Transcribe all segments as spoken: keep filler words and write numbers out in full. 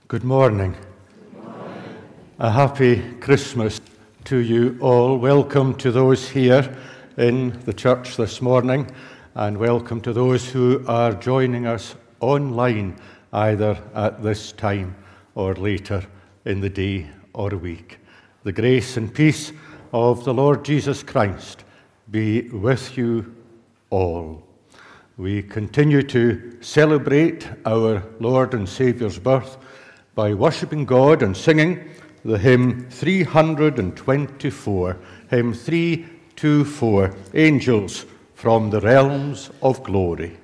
Good morning. Good morning. A happy Christmas to you all. Welcome to those here in the church this morning, and welcome to those who are joining us online, either at this time or later in the day or week. The grace and peace of the Lord Jesus Christ be with you all. We continue to celebrate our Lord and Saviour's birth by worshipping God and singing the hymn three twenty-four, hymn three twenty-four, Angels from the Realms of Glory.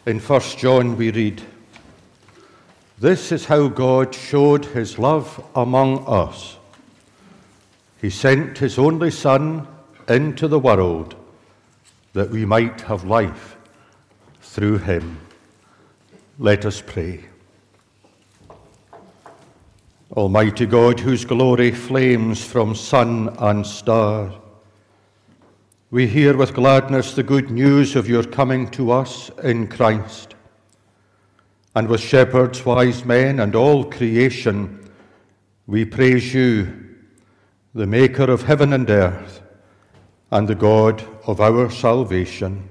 In First John we read, "This is how God showed his love among us. He sent his only Son into the world that we might have life through him." Let us pray. Almighty God, whose glory flames from sun and star, we hear with gladness the good news of your coming to us in Christ. And with shepherds, wise men, and all creation, we praise you, the maker of heaven and earth, and the God of our salvation.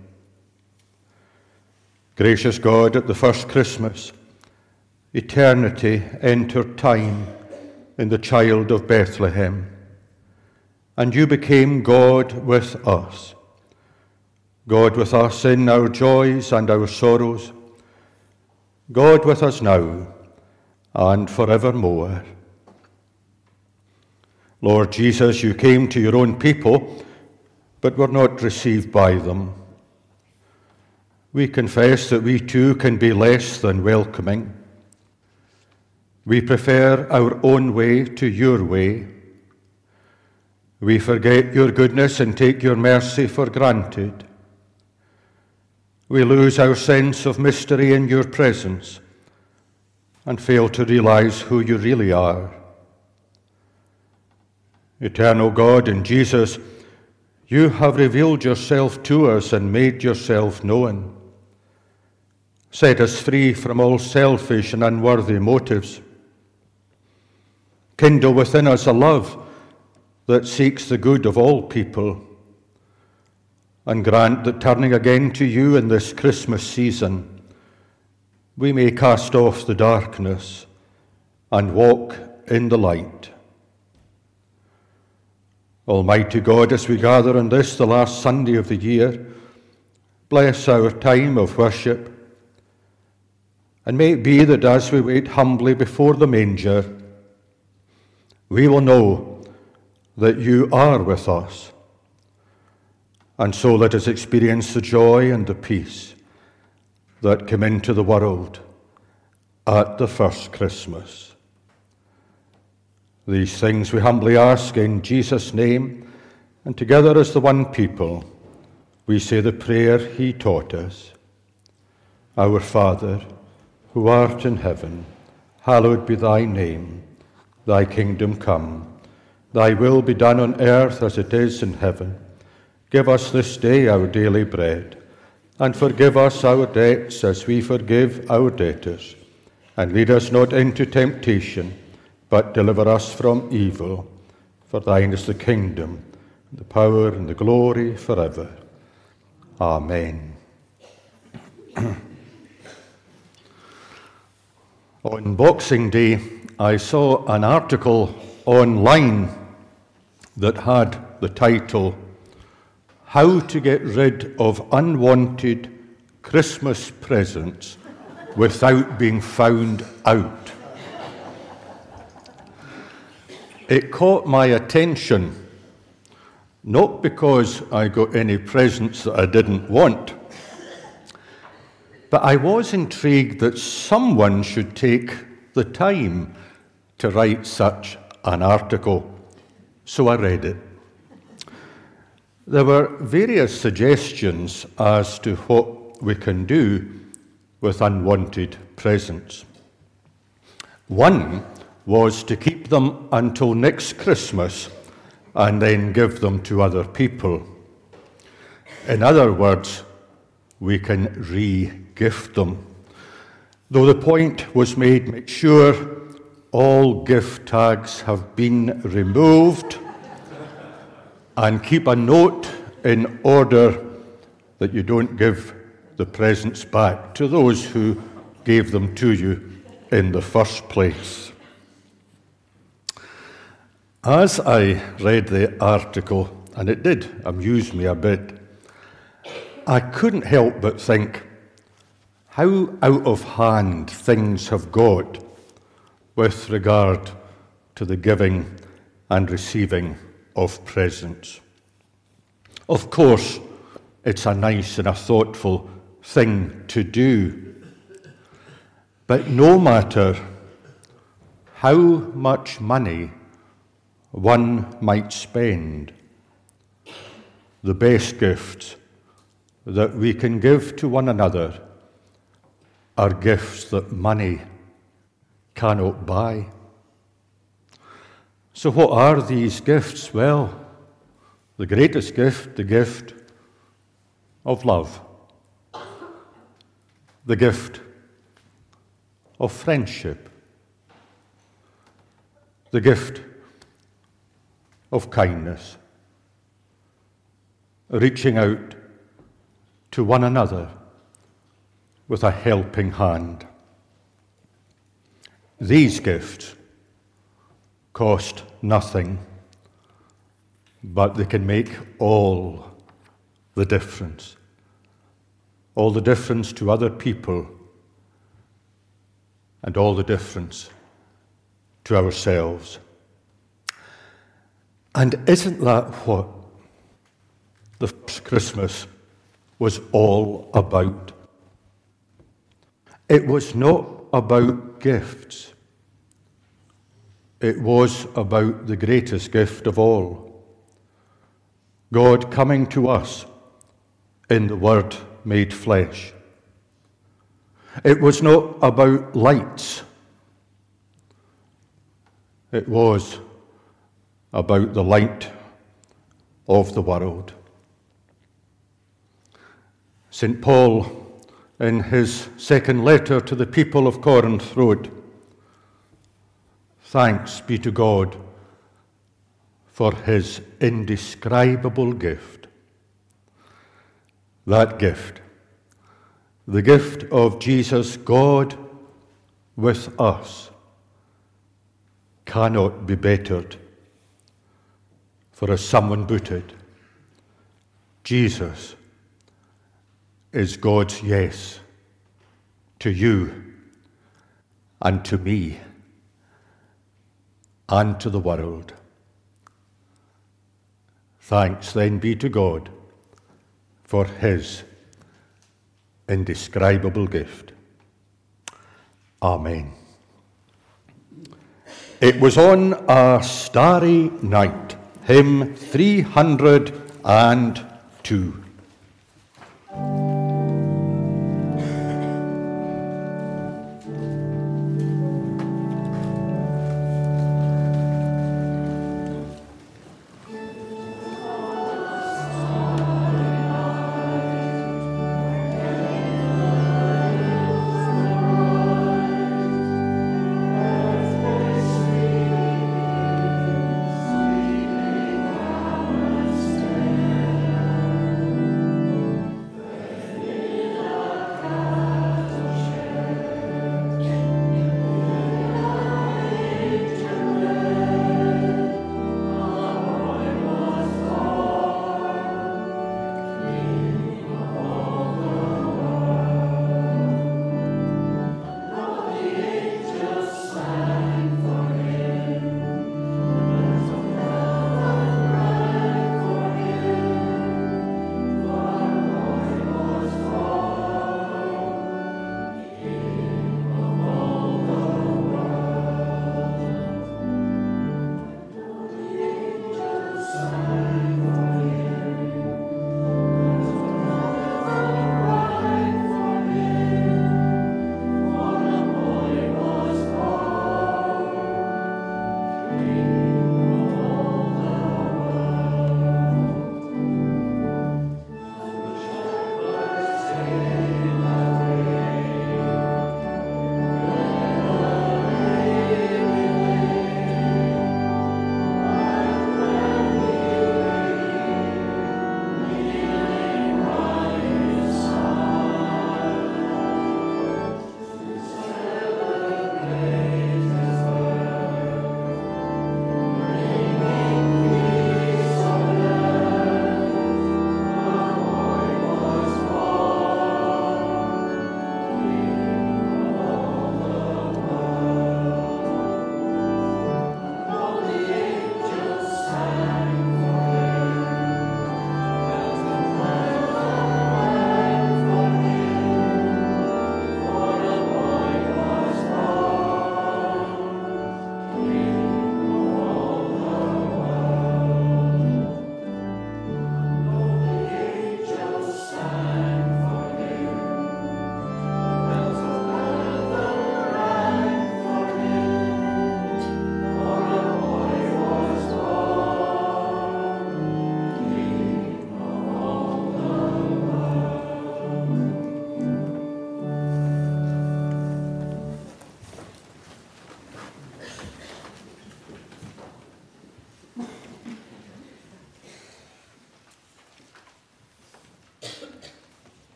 Gracious God, at the first Christmas, eternity entered time in the child of Bethlehem, and you became God with us. God with us in our joys and our sorrows, God with us now and forevermore. Lord Jesus, you came to your own people, but were not received by them. We confess that we too can be less than welcoming. We prefer our own way to your way. We forget your goodness and take your mercy for granted. We lose our sense of mystery in your presence and fail to realize who you really are. Eternal God, in Jesus, you have revealed yourself to us and made yourself known. Set us free from all selfish and unworthy motives. Kindle within us a love that seeks the good of all people, and grant that turning again to you in this Christmas season, we may cast off the darkness and walk in the light. Almighty God, as we gather on this, the last Sunday of the year, bless our time of worship, and may it be that as we wait humbly before the manger, we will know that you are with us, and so let us experience the joy and the peace that came into the world at the first Christmas. These things we humbly ask in Jesus' name, and together as the one people, we say the prayer he taught us. Our Father, who art in heaven, hallowed be thy name. Thy kingdom come. Thy will be done on earth as it is in heaven. Give us this day our daily bread, and forgive us our debts as we forgive our debtors. And lead us not into temptation, but deliver us from evil. For thine is the kingdom, the power, and the glory forever. Amen. On Boxing Day, I saw an article online that had the title, "How to Get Rid of Unwanted Christmas Presents Without Being Found Out." It caught my attention, not because I got any presents that I didn't want, but I was intrigued that someone should take the time to write such an article, so I read it. There were various suggestions as to what we can do with unwanted presents. One was to keep them until next Christmas and then give them to other people. In other words, we can re-gift them. Though the point was made, make sure all gift tags have been removed and keep a note in order that you don't give the presents back to those who gave them to you in the first place. As I read the article, and it did amuse me a bit, I couldn't help but think how out of hand things have got with regard to the giving and receiving of presents. Of course, it's a nice and a thoughtful thing to do. But no matter how much money one might spend, the best gifts that we can give to one another are gifts that money cannot buy. So what are these gifts? Well, the greatest gift, the gift of love. The gift of friendship. The gift of kindness. Reaching out to one another with a helping hand. These gifts cost nothing, but they can make all the difference. All the difference to other people, and all the difference to ourselves. And isn't that what the first Christmas was all about? It was not about gifts. It was about the greatest gift of all. God coming to us in the Word made flesh. It was not about lights. It was about the light of the world. Saint Paul, in his second letter to the people of Corinth, wrote, "Thanks be to God for his indescribable gift." That gift, the gift of Jesus, God with us, cannot be bettered. For as someone put it, Jesus is God's yes to you and to me and to the world. Thanks then be to God for his indescribable gift. Amen. It was on a starry night, hymn three hundred two.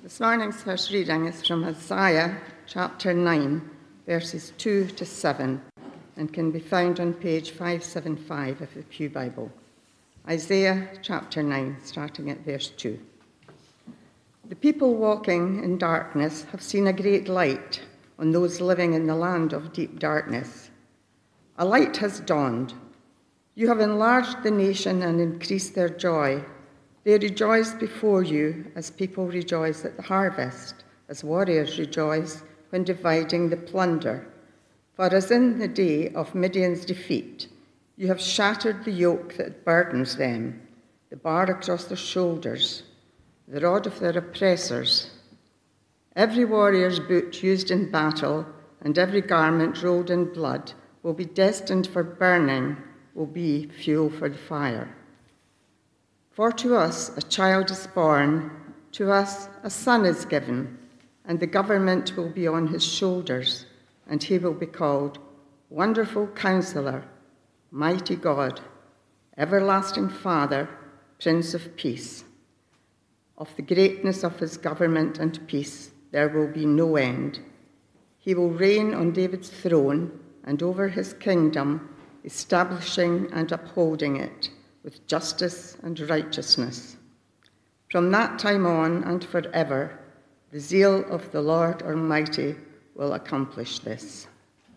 This morning's first reading is from Isaiah chapter nine, verses two to seven, and can be found on page five seventy-five of the Pew Bible. Isaiah chapter nine, starting at verse two. The people walking in darkness have seen a great light on those living in the land of deep darkness. A light has dawned. You have enlarged the nation and increased their joy. They rejoice before you as people rejoice at the harvest, as warriors rejoice when dividing the plunder. For as in the day of Midian's defeat, you have shattered the yoke that burdens them, the bar across their shoulders, the rod of their oppressors. Every warrior's boot used in battle and every garment rolled in blood will be destined for burning, will be fuel for the fire. For to us a child is born, to us a son is given, and the government will be on his shoulders, and he will be called Wonderful Counselor, Mighty God, Everlasting Father, Prince of Peace. Of the greatness of his government and peace there will be no end. He will reign on David's throne and over his kingdom, establishing and upholding it with justice and righteousness. From that time on and forever, the zeal of the Lord Almighty will accomplish this.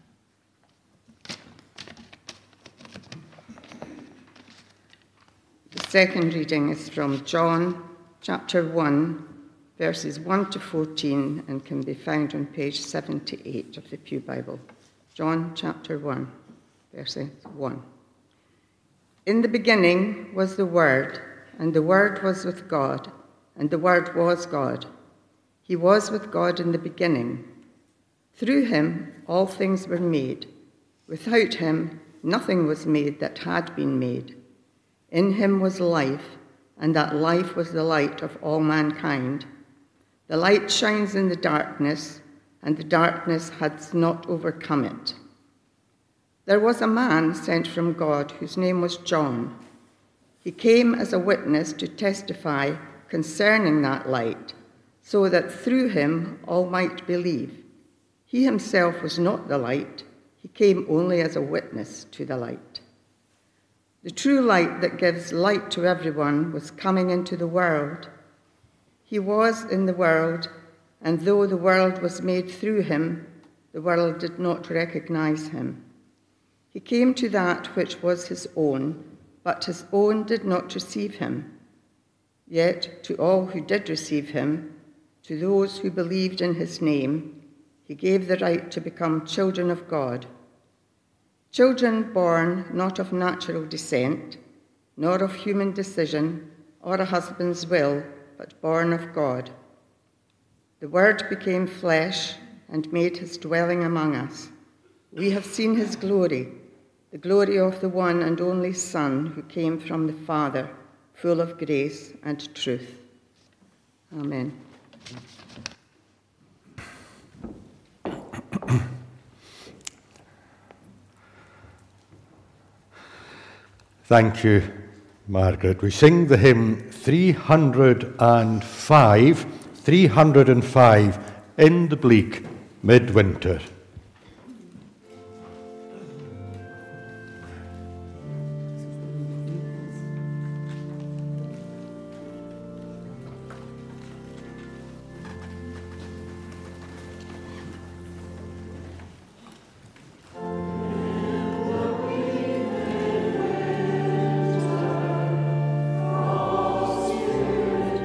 The second reading is from John chapter one, verses one to fourteen, and can be found on page seventy-eight of the Pew Bible. John chapter one, verses one. In the beginning was the Word, and the Word was with God, and the Word was God. He was with God in the beginning. Through him all things were made. Without him nothing was made that had been made. In him was life, and that life was the light of all mankind. The light shines in the darkness, and the darkness has not overcome it. There was a man sent from God whose name was John. He came as a witness to testify concerning that light, so that through him all might believe. He himself was not the light. He came only as a witness to the light. The true light that gives light to everyone was coming into the world. He was in the world, and though the world was made through him, the world did not recognize him. He came to that which was his own, but his own did not receive him. Yet to all who did receive him, to those who believed in his name, he gave the right to become children of God. Children born not of natural descent, nor of human decision, or a husband's will, but born of God. The Word became flesh and made his dwelling among us. We have seen his glory, the glory of the one and only Son who came from the Father, full of grace and truth. Amen. Thank you, Margaret. We sing the hymn three hundred and five, three hundred and five, In the Bleak Midwinter.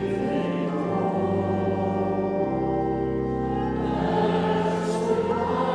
Oh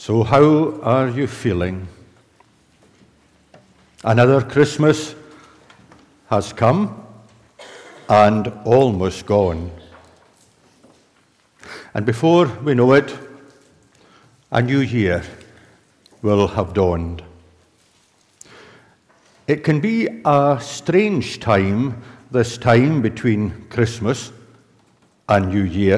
So how are you feeling? Another Christmas has come and almost gone. And before we know it, a new year will have dawned. It can be a strange time, this time between Christmas and New Year.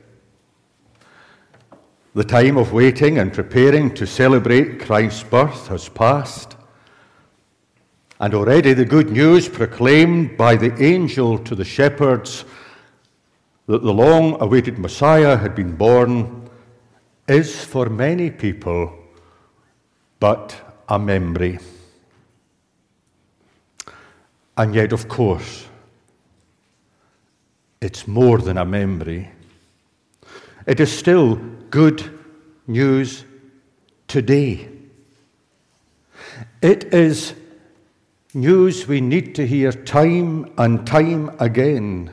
The time of waiting and preparing to celebrate Christ's birth has passed, and already the good news proclaimed by the angel to the shepherds that the long-awaited Messiah had been born is for many people but a memory. And yet, of course, it's more than a memory. It is still good news today. It is news we need to hear time and time again.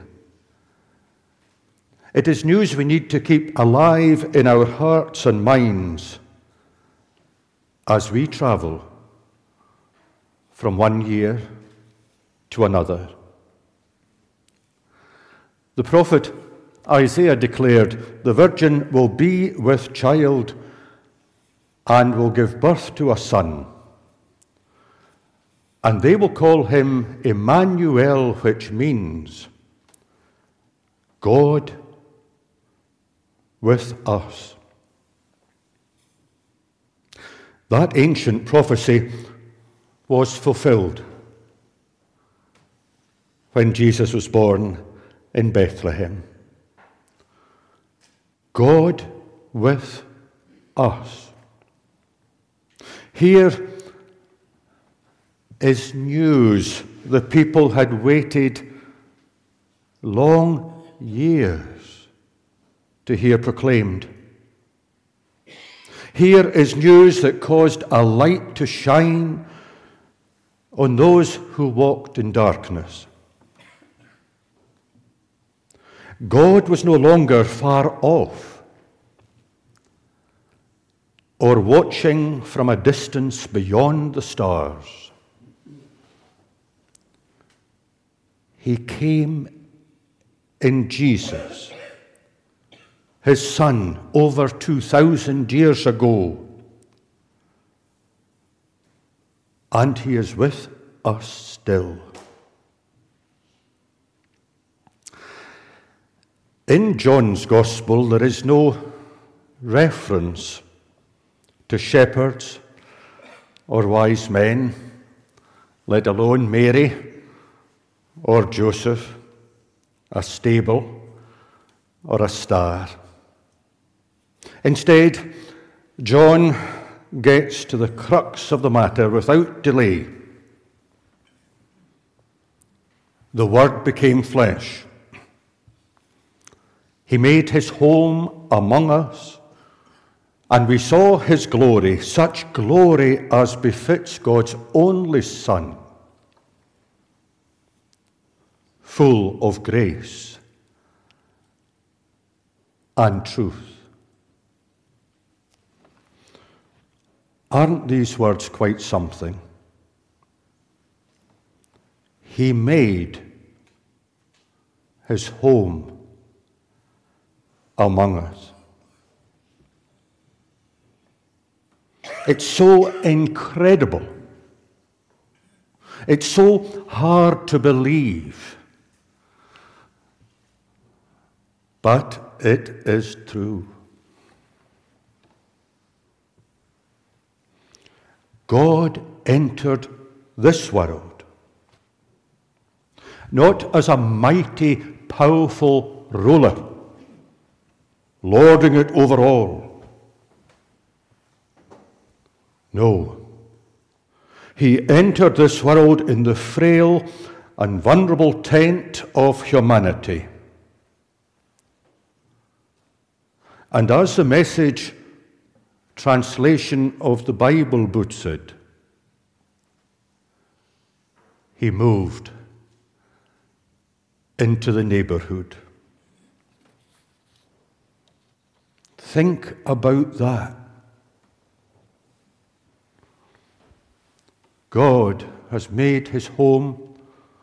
It is news we need to keep alive in our hearts and minds as we travel from one year to another. The prophet Isaiah declared, "The virgin will be with child and will give birth to a son, and they will call him Emmanuel," which means God with us. That ancient prophecy was fulfilled when Jesus was born in Bethlehem. God with us. Here is news the people had waited long years to hear proclaimed. Here is news that caused a light to shine on those who walked in darkness. God was no longer far off or watching from a distance beyond the stars. He came in Jesus, his Son, over two thousand years ago, and he is with us still. In John's Gospel, there is no reference to shepherds or wise men, let alone Mary or Joseph, a stable or a star. Instead, John gets to the crux of the matter without delay. The Word became flesh. He made his home among us, and we saw his glory, such glory as befits God's only Son, full of grace and truth. Aren't these words quite something? He made his home among us. It's so incredible. It's so hard to believe. But it is true. God entered this world not as a mighty, powerful ruler, lording it over all. No. He entered this world in the frail and vulnerable tent of humanity. And as the Message translation of the Bible puts it, he moved into the neighborhood. Think about that. God has made his home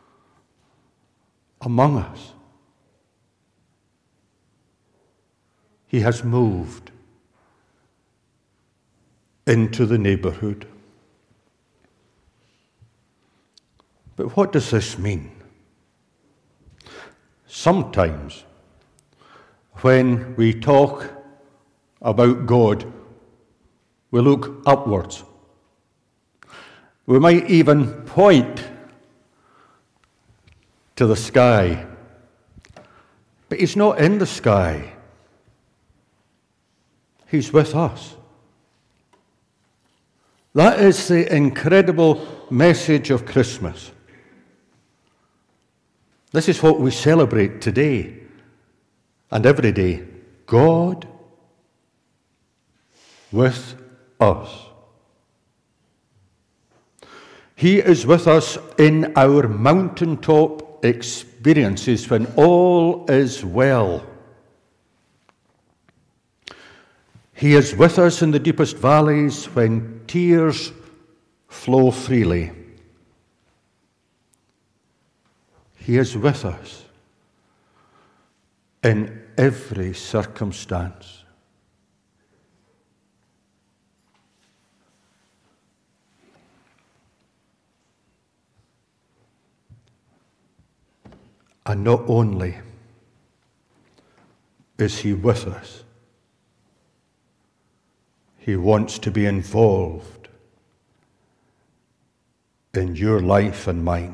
among us. He has moved into the neighborhood. But what does this mean? Sometimes, when we talk about God, we look upwards. We might even point to the sky. But he's not in the sky. He's with us. That is the incredible message of Christmas. This is what we celebrate today and every day. God with us. He is with us in our mountaintop experiences when all is well. He is with us in the deepest valleys when tears flow freely. He is with us in every circumstance. And not only is he with us, he wants to be involved in your life and mine.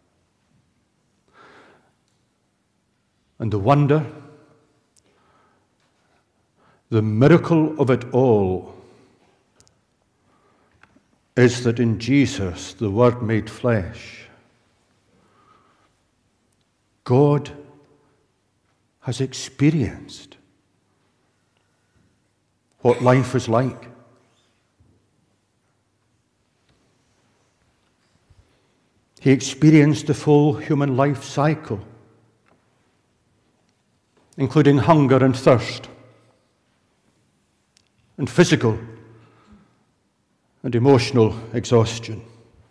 And the wonder, the miracle of it all is that in Jesus, the Word made flesh, God has experienced what life is like. He experienced the full human life cycle, including hunger and thirst, and physical and emotional exhaustion.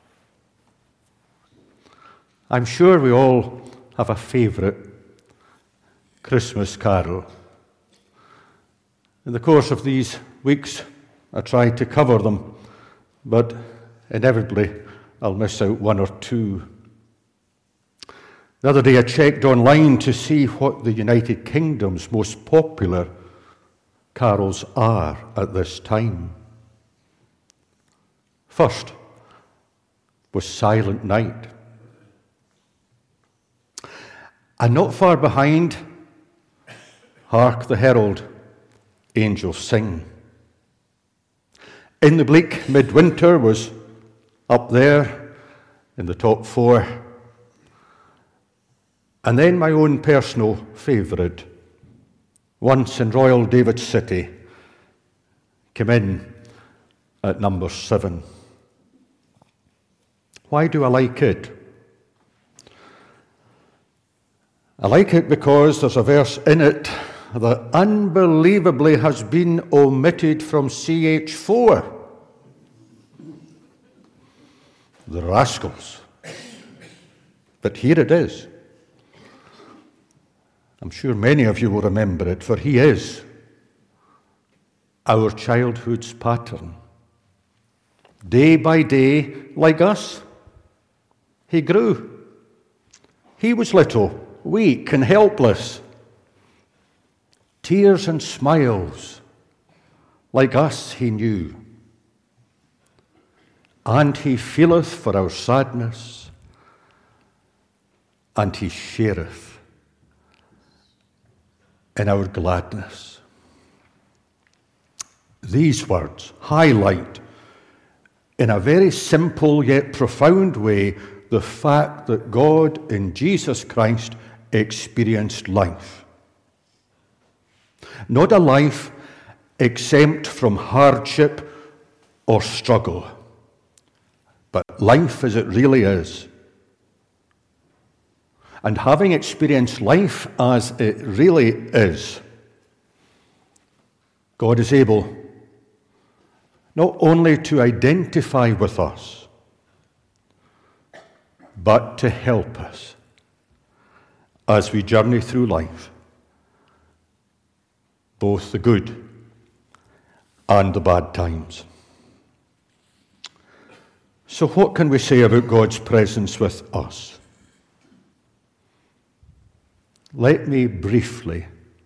I'm sure we all have a favourite Christmas carol. In the course of these weeks, I tried to cover them, but inevitably I'll miss out one or two. The other day I checked online to see what the United Kingdom's most popular carols are at this time. First was Silent Night. And not far behind, Hark the Herald Angels Sing. In the Bleak Midwinter was up there in the top four. And then my own personal favourite, Once in Royal David City, came in at number seven. Why do I like it? I like it because there's a verse in it that unbelievably has been omitted from C H four. The rascals. But here it is. I'm sure many of you will remember it, for he is our childhood's pattern. Day by day, like us, he grew. He was little, weak and helpless. Tears and smiles, like us he knew. And he feeleth for our sadness, and he shareth in our gladness. These words highlight, in a very simple yet profound way, the fact that God in Jesus Christ experienced life. Not a life exempt from hardship or struggle, but life as it really is. And having experienced life as it really is, God is able not only to identify with us, but to help us as we journey through life, both the good and the bad times. So what can we say about God's presence with us? Let me briefly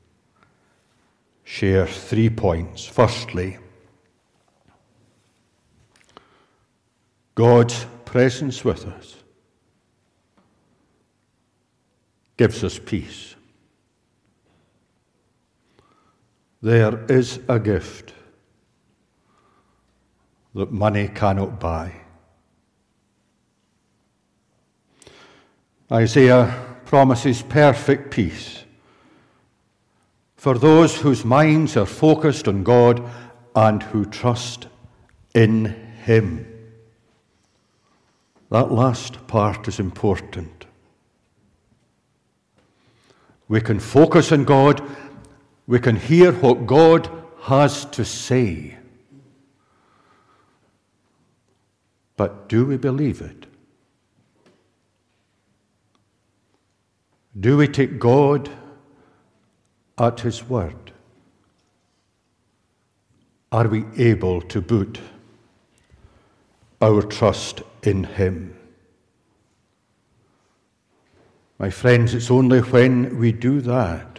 share three points. Firstly, God's presence with us gives us peace. There is a gift that money cannot buy. Isaiah promises perfect peace for those whose minds are focused on God and who trust in Him. That last part is important. We can focus on God, we can hear what God has to say. But do we believe it? Do we take God at His word? Are we able to put our trust in Him? My friends, it's only when we do that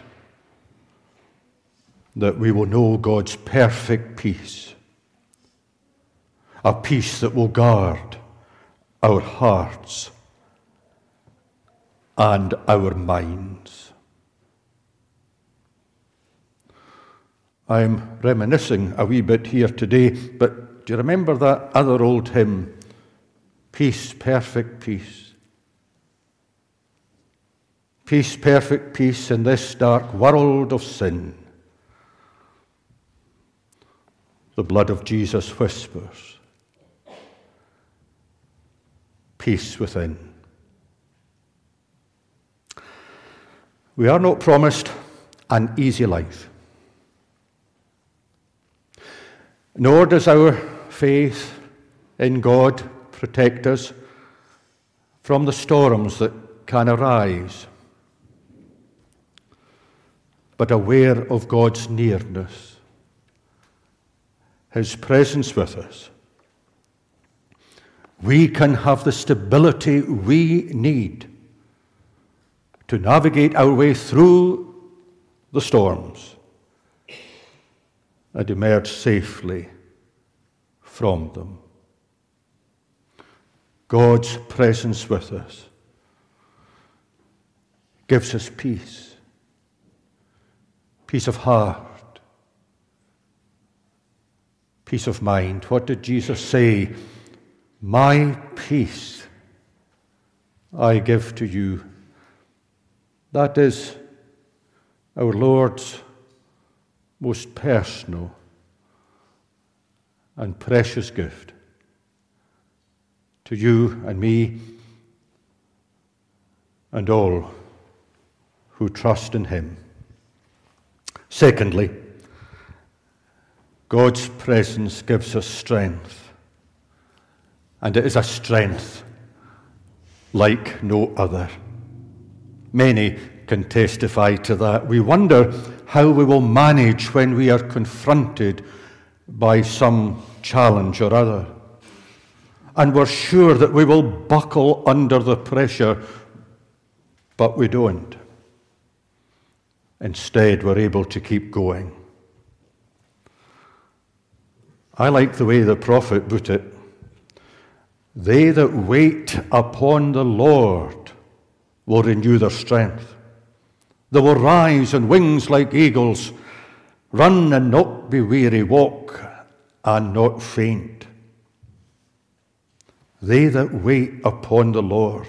that we will know God's perfect peace, a peace that will guard our hearts and our minds. I'm reminiscing a wee bit here today, but do you remember that other old hymn, Peace, Perfect Peace? Peace, perfect peace in this dark world of sin. The blood of Jesus whispers, peace within. We are not promised an easy life, nor does our faith in God protect us from the storms that can arise. But aware of God's nearness, His presence with us, we can have the stability we need to navigate our way through the storms and emerge safely from them. God's presence with us gives us peace, peace of heart, peace of mind. What did Jesus say? My peace I give to you. That is our Lord's most personal and precious gift to you and me and all who trust in Him. Secondly, God's presence gives us strength, and it is a strength like no other. Many can testify to that. We wonder how we will manage when we are confronted by some challenge or other. And we're sure that we will buckle under the pressure, but we don't. Instead, we're able to keep going. I like the way the prophet put it. They that wait upon the Lord will renew their strength. They will rise on wings like eagles, run and not be weary, walk and not faint. They that wait upon the Lord.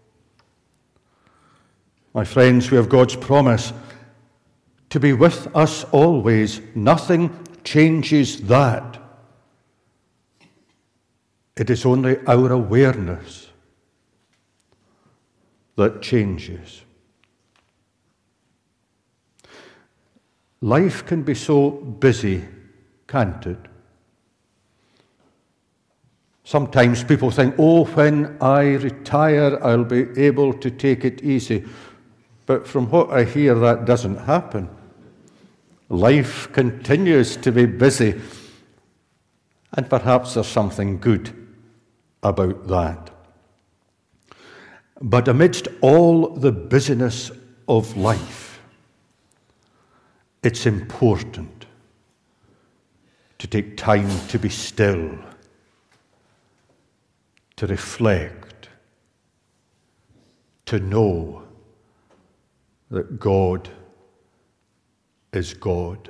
My friends, we have God's promise to be with us always. Nothing changes that. It is only our awareness that changes. Life can be so busy, can't it? Sometimes people think, oh, when I retire, I'll be able to take it easy. But from what I hear, that doesn't happen. Life continues to be busy, and perhaps there's something good about that. But amidst all the busyness of life, it's important to take time to be still, to reflect, to know that God is God.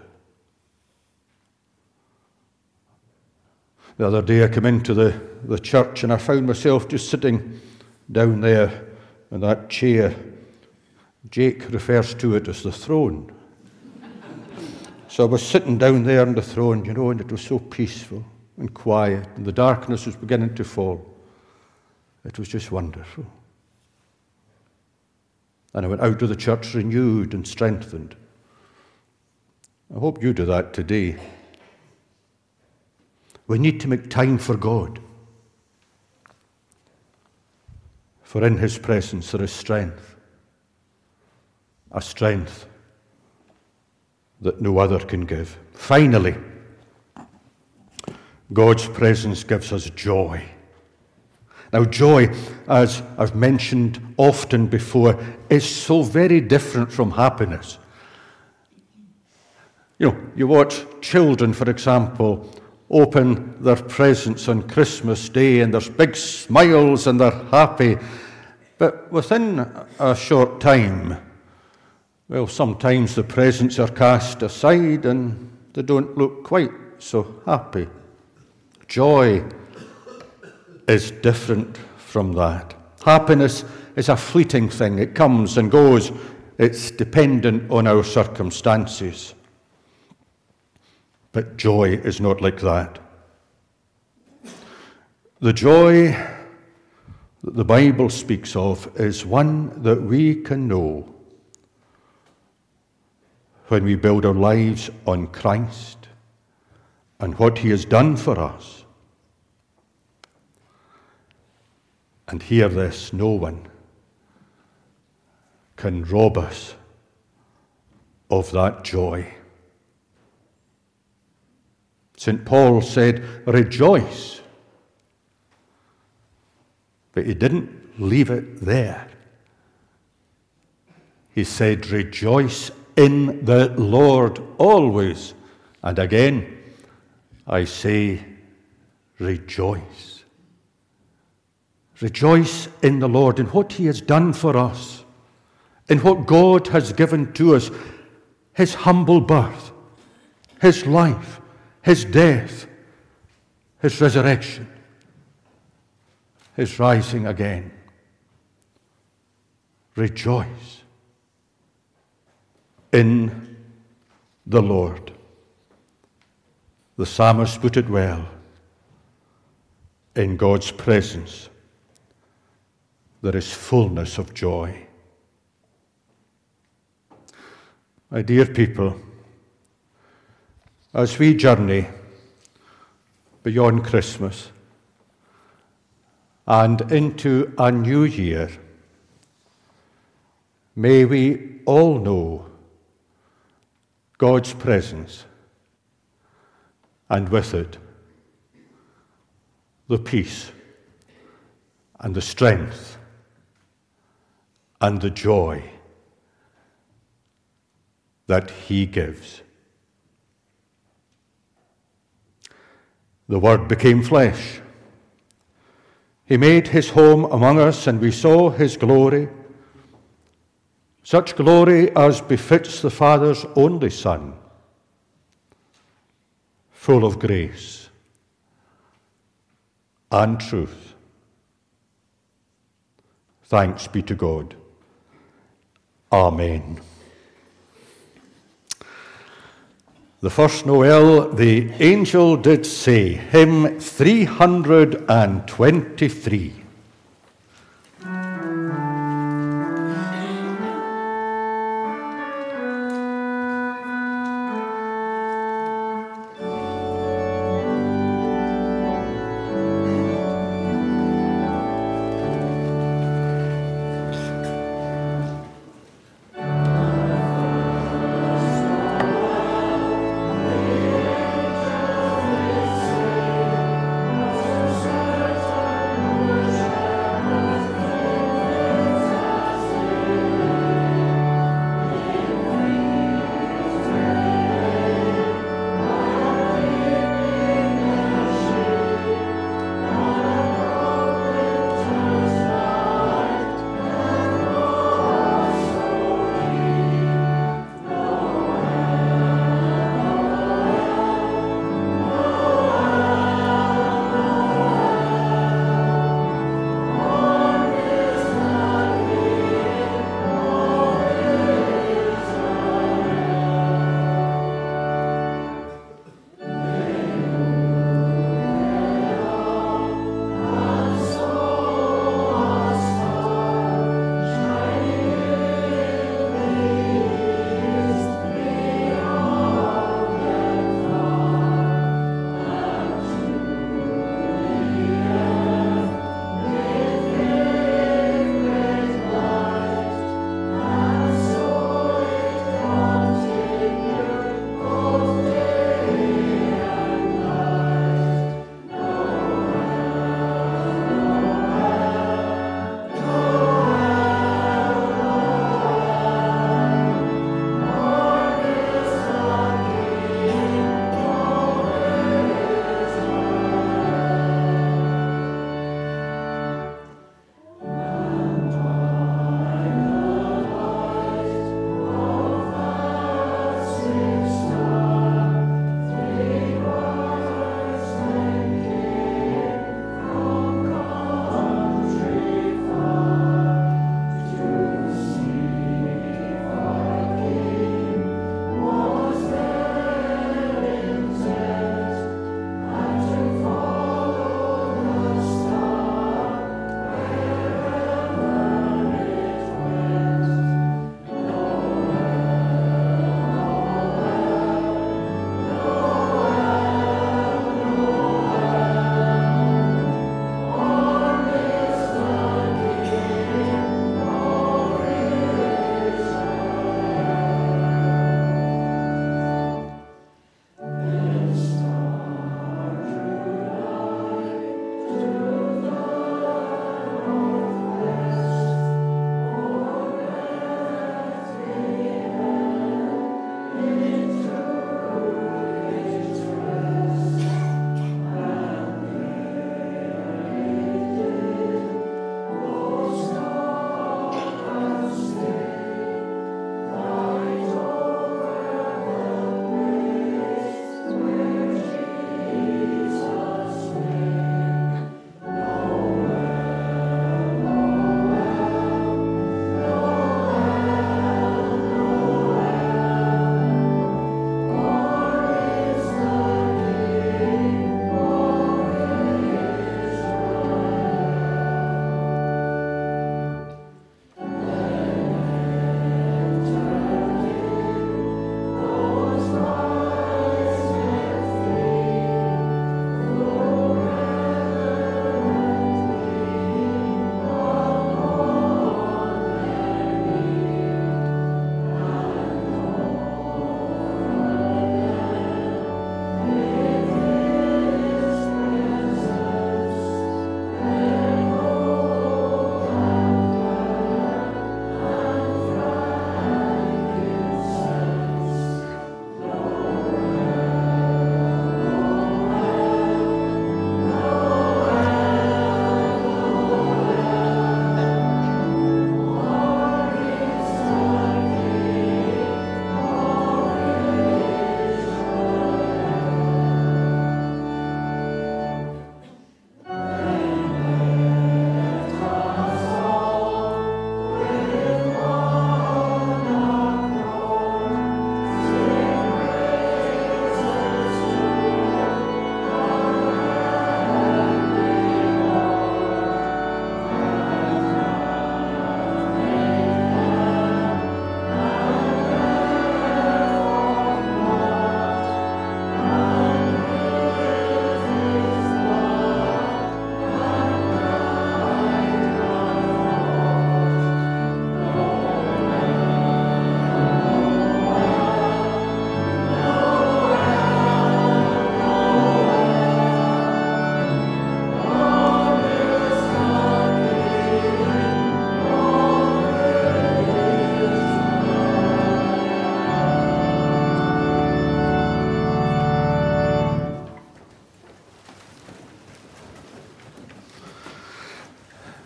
The other day I came into the, the church and I found myself just sitting down there in that chair. Jake refers to it as the throne. So I was sitting down there on the throne, you know, and it was so peaceful and quiet, and the darkness was beginning to fall. It was just wonderful. And I went out of the church renewed and strengthened. I hope you do that today. We need to make time for God. For in his presence there is strength. A strength that no other can give. Finally, God's presence gives us joy. Now, joy, as I've mentioned often before, is so very different from happiness. You know, you watch children, for example, open their presents on Christmas Day, and there's big smiles and they're happy. But within a short time, well, sometimes the presents are cast aside and they don't look quite so happy. Joy is different from that. Happiness is a fleeting thing. It comes and goes. It's dependent on our circumstances. But joy is not like that. The joy that the Bible speaks of is one that we can know when we build our lives on Christ and what he has done for us. And hear this, no one can rob us of that joy. Saint Paul said, rejoice. But he didn't leave it there. He said, rejoice in the Lord always. And again, I say, rejoice. Rejoice in the Lord, in what he has done for us, in what God has given to us, his humble birth, his life, his death, his resurrection, his rising again. Rejoice in the Lord. The psalmist put it well. In God's presence, there is fullness of joy. My dear people, as we journey beyond Christmas and into a new year, may we all know God's presence, and with it, the peace and the strength and the joy that he gives. The Word became flesh. He made his home among us, and we saw his glory, such glory as befits the Father's only Son, full of grace and truth. Thanks be to God. Amen. The first Noel, the angel did say, hymn three hundred twenty-three.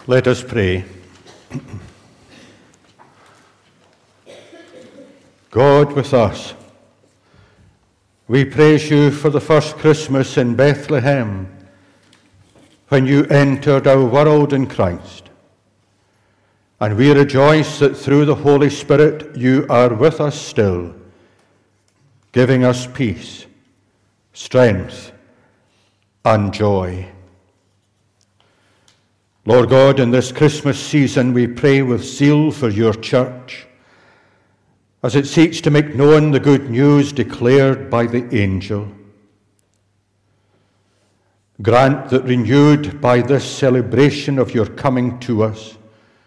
Let us pray. God with us, we praise you for the first Christmas in Bethlehem, when you entered our world in Christ. And we rejoice that through the Holy Spirit you are with us still, giving us peace, strength, and joy. Lord God, in this Christmas season we pray with zeal for your church, as it seeks to make known the good news declared by the angel. Grant that, renewed by this celebration of your coming to us,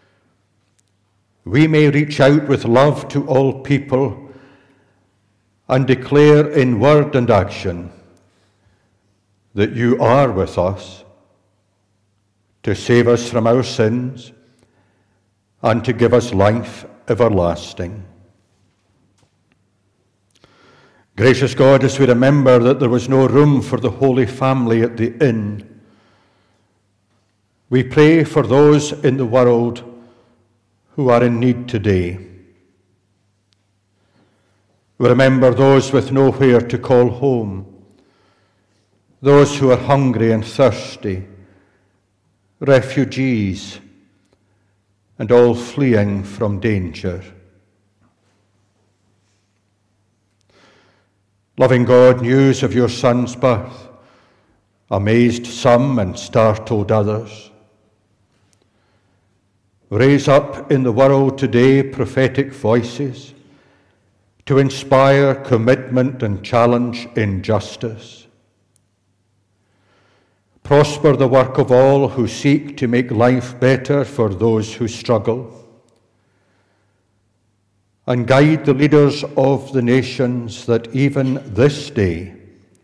we may reach out with love to all people and declare in word and action that you are with us to save us from our sins and to give us life everlasting. Gracious God, as we remember that there was no room for the Holy Family at the inn, we pray for those in the world who are in need today. We remember those with nowhere to call home, those who are hungry and thirsty, refugees, and all fleeing from danger. Loving God, news of your Son's birth amazed some and startled others. Raise up in the world today prophetic voices to inspire commitment and challenge injustice. Prosper the work of all who seek to make life better for those who struggle. And guide the leaders of the nations that even this day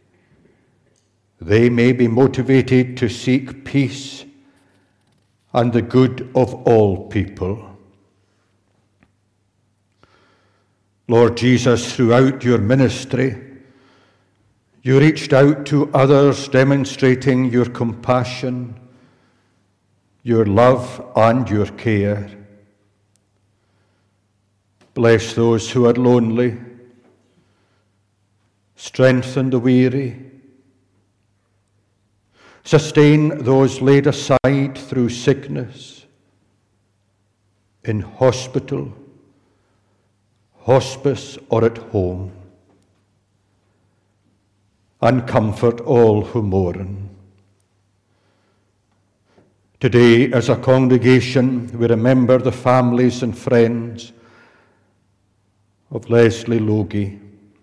they may be motivated to seek peace and the good of all people. Lord Jesus, throughout your ministry, you reached out to others, demonstrating your compassion, your love, and your care. Bless those who are lonely, strengthen the weary, sustain those laid aside through sickness, in hospital, hospice, or at home, and comfort all who mourn. Today, as a congregation, we remember the families and friends of Leslie Logie,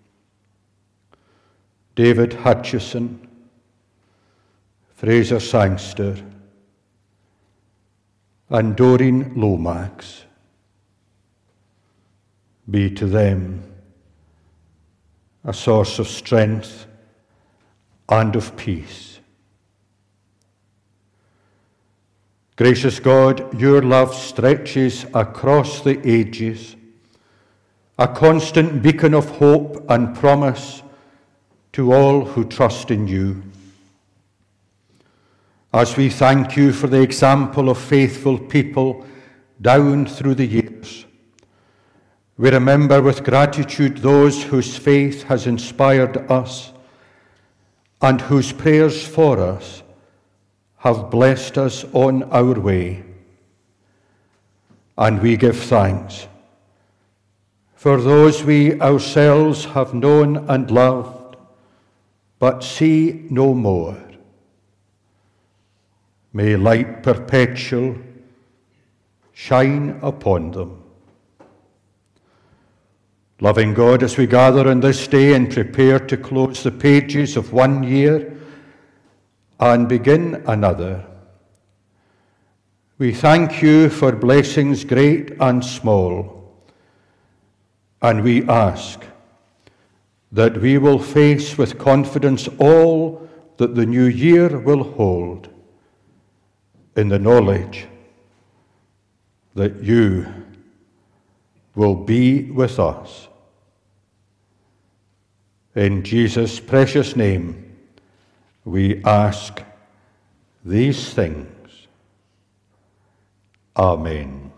David Hutchison, Fraser Sangster, and Doreen Lomax. Be to them a source of strength and of peace. Gracious God, your love stretches across the ages, a constant beacon of hope and promise to all who trust in you. As we thank you for the example of faithful people down through the years, we remember with gratitude those whose faith has inspired us and whose prayers for us have blessed us on our way. And we give thanks for those we ourselves have known and loved, but see no more. May light perpetual shine upon them. Loving God, as we gather on this day and prepare to close the pages of one year and begin another, we thank you for blessings great and small, and we ask that we will face with confidence all that the new year will hold, in the knowledge that you will be with us. In Jesus' precious name, we ask these things. Amen.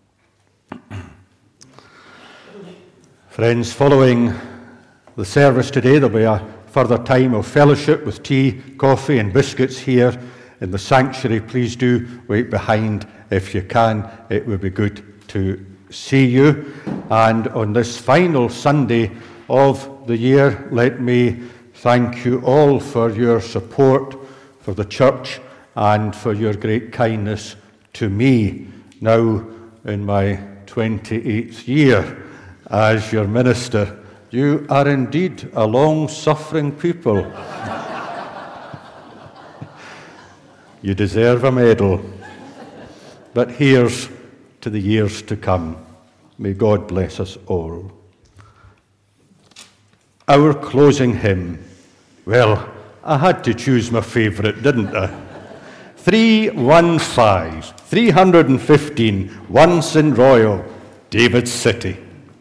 Friends, following the service today, there'll be a further time of fellowship with tea, coffee and biscuits here in the sanctuary. Please do wait behind if you can. It would be good to see you. And on this final Sunday of the year, let me thank you all for your support for the church and for your great kindness to me, now in my twenty-eighth year as your minister. You are indeed a long-suffering people. You deserve a medal. But here's to the years to come. May God bless us all. Our closing hymn. Well, I had to choose my favourite, didn't I? three one five, three hundred fifteen, Once in Royal, David's City.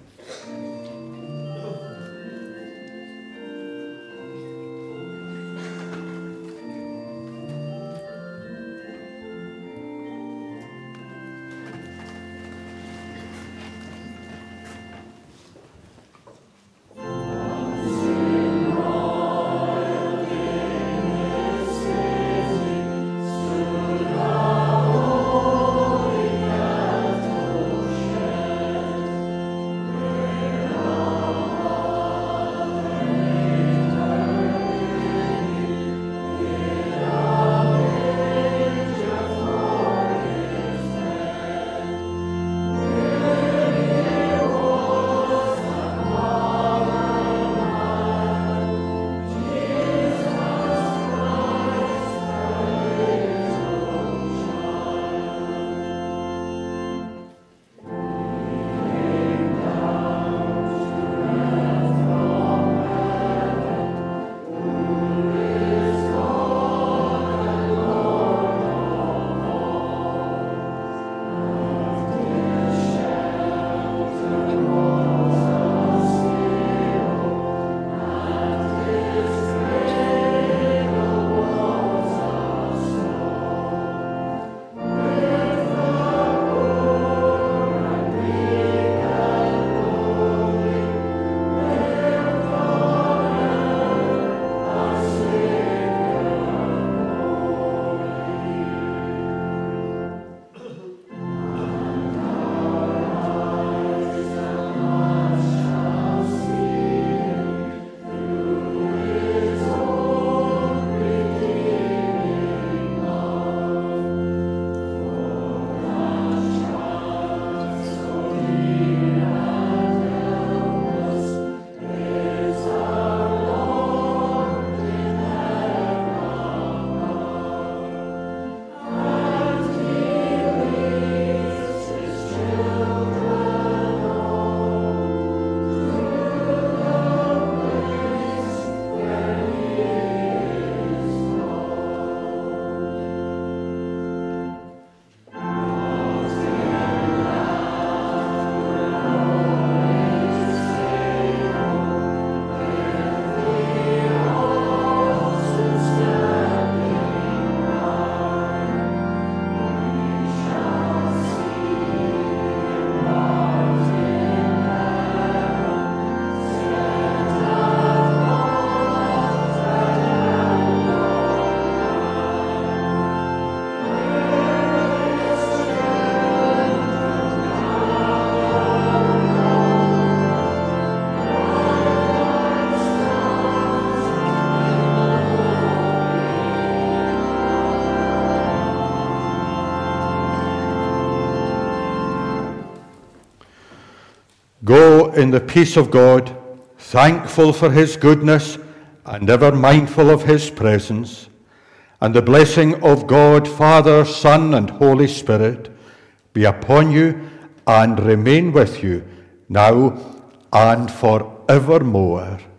Go in the peace of God, thankful for his goodness and ever mindful of his presence, and the blessing of God, Father, Son, and Holy Spirit be upon you and remain with you now and forevermore.